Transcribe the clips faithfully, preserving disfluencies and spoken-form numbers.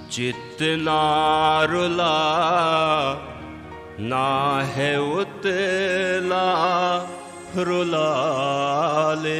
जितना रुला ना है उतला रुला ले।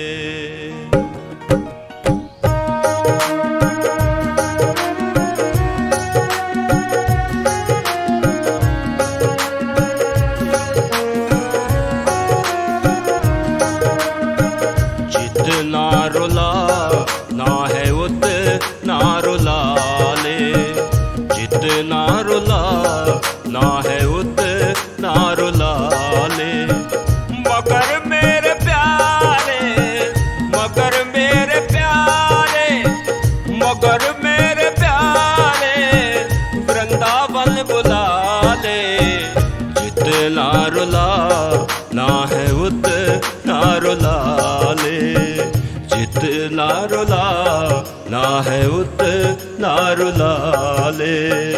जितना रुला ना है उतना रुला ले, जितना रुला ना है उतना रुला ले। मगर मेरे प्यारे, मगर मेरे प्यारे, मगर मेरे प्यारे वृंदावन बुला ले। जितना रुला ना है उतना रुला ले, जितना रुला ना है उतना रुला ले।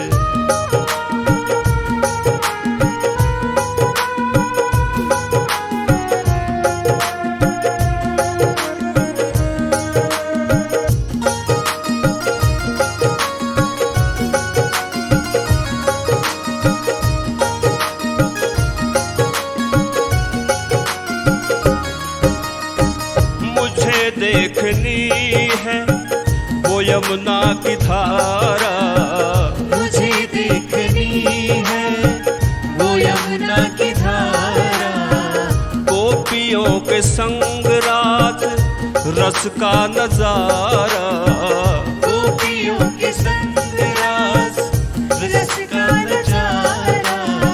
देखनी है वो यमुना की धारा, मुझे देखनी है वो यमुना की धारा। गोपियों के संग रात रस का नजारा, गोपियों के संग रात रस का नजारा।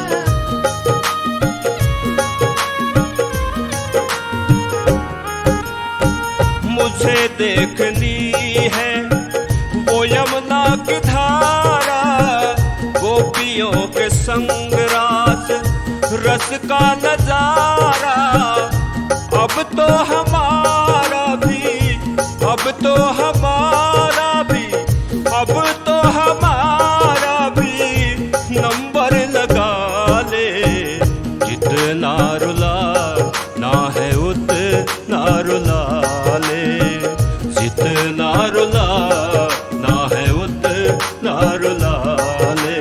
मुझे देखनी है वो यमुना की धारा, गोपियों के संग रात रस का नजारा। अब तो हमारा भी, अब तो हमारा भी, अब तो हमारा भी नंबर लगा ले। जितना रुला ना है उतना रुला ले, जितना रुला ना है उतना रुला ले।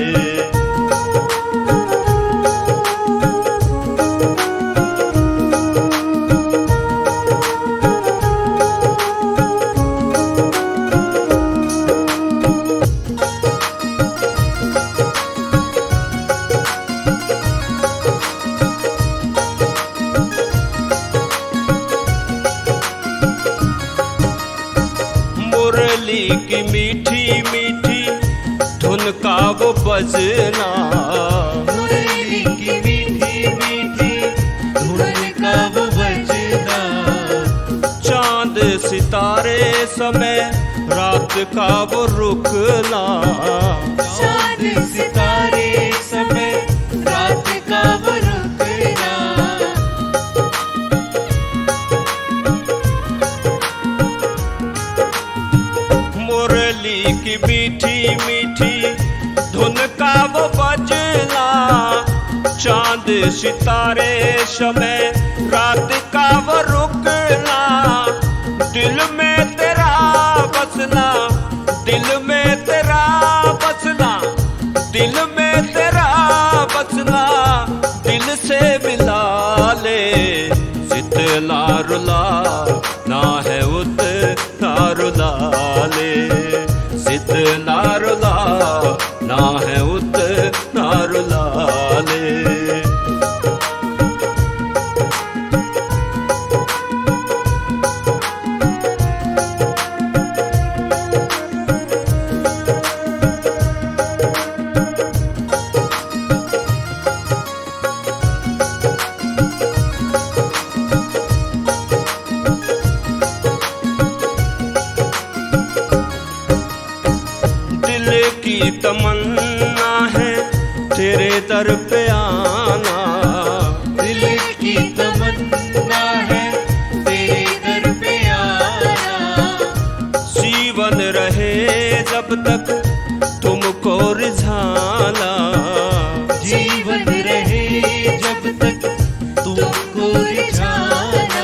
मुरली की मीठी मीठी धुन का वो बजना, मुरली की मीठी मीठी धुन का वो बजना। चांद सितारे समय रात का वो रुकना, चांद सितारे समय रात का वो रुकना। मुरली की मीठी मीठी धुन का वो बजना, चांद सितारे समय रात का वो रुकना। दिल में तेरा बसना, दिल में तेरा बसना, दिल में तेरा बसना दिल से मिला ले। जितना रुला ना है उतना रुला ले, जितना रुला ना है उतना रुला ले। की तमन्ना है तेरे दर पे आना, दिल की तमन्ना है तेरे दर पे आना। जीवन रहे जब तक तुमको रिझाना, जीवन रहे जब तक तुमको रिझाना।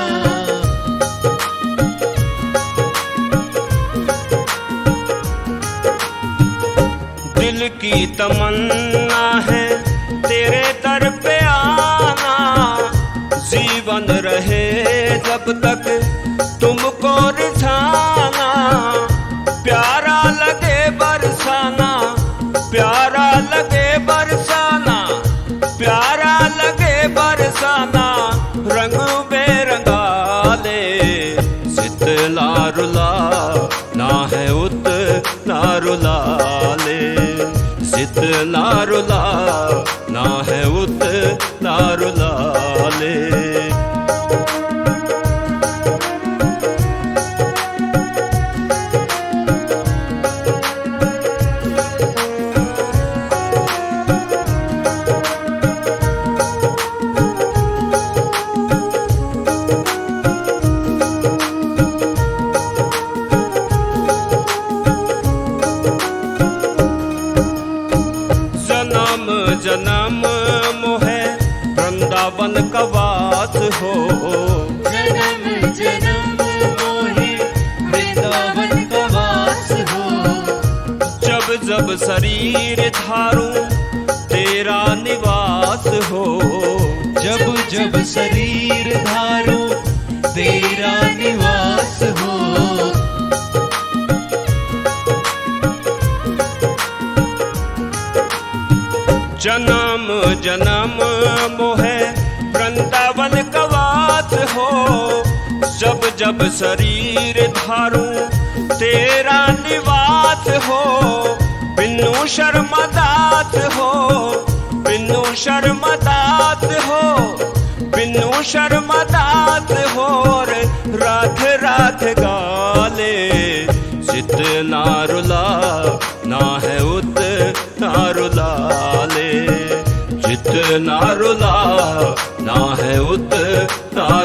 दिल की तमन्ना है तेरे दर पे आना, जीवन रहे जब तक तुमको रिझाना, प्यारा लगे बरसाना, प्यारा लगे बरसाना, प्यारा लगे बरसाना, रंग बेरंगाले शीतला रुला ना है उत ना रुला ले, शीतला रुला ना है उत ना रुला ले। जन्म जन्म मोहे वृंदावन का वास हो, जन्म जन्म मोहे वृंदावन का वास हो, जब जब शरीर धारूं तेरा निवास हो, जब जब शरीर धारूं तेरा निवास हो। जन्म जन्म मोहे वृंदावन का वास हो, जब जब शरीर धारूं तेरा निवास हो, बिनु शर्मदास हो, बिनु शर्मदास हो, बिनु शर्मदास हो, राधे राधे गाले जितना रुला ना है उत ना रुला ले, जितना रुला ना है उत ना